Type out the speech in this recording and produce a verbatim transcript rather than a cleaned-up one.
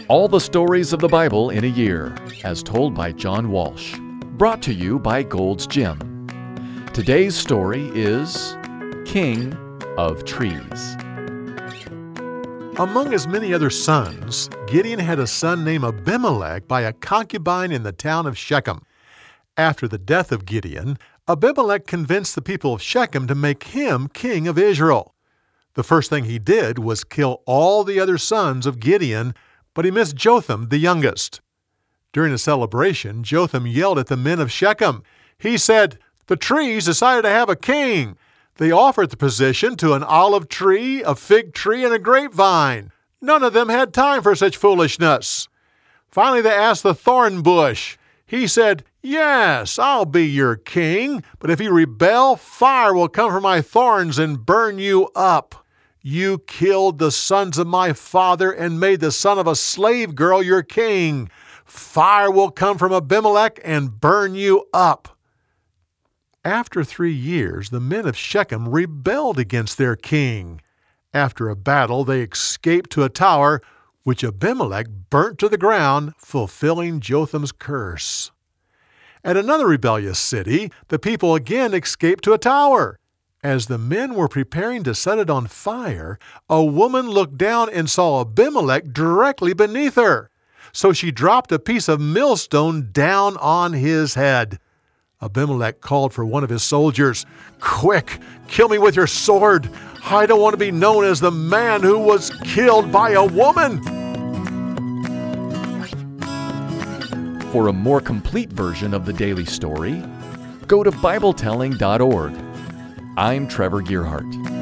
All the stories of the Bible in a year, as told by John Walsh. Brought to you by Gold's Gym. Today's story is King of Trees. Among his many other sons, Gideon had a son named Abimelech by a concubine in the town of Shechem. After the death of Gideon, Abimelech convinced the people of Shechem to make him king of Israel. The first thing he did was kill all the other sons of Gideon, but he missed Jotham, the youngest. During a celebration, Jotham yelled at the men of Shechem. He said, "The trees decided to have a king. They offered the position to an olive tree, a fig tree, and a grapevine. None of them had time for such foolishness." Finally, they asked the thorn bush. He said, "Yes, I'll be your king, but if you rebel, fire will come from my thorns and burn you up. You killed the sons of my father and made the son of a slave girl your king. Fire will come from Abimelech and burn you up." After three years, the men of Shechem rebelled against their king. After a battle, they escaped to a tower, which Abimelech burnt to the ground, fulfilling Jotham's curse. At another rebellious city, the people again escaped to a tower. As the men were preparing to set it on fire, a woman looked down and saw Abimelech directly beneath her. So she dropped a piece of millstone down on his head. Abimelech called for one of his soldiers. "Quick, kill me with your sword. I don't want to be known as the man who was killed by a woman." For a more complete version of the daily story, go to Bible telling dot org. I'm Trevor Gearhart.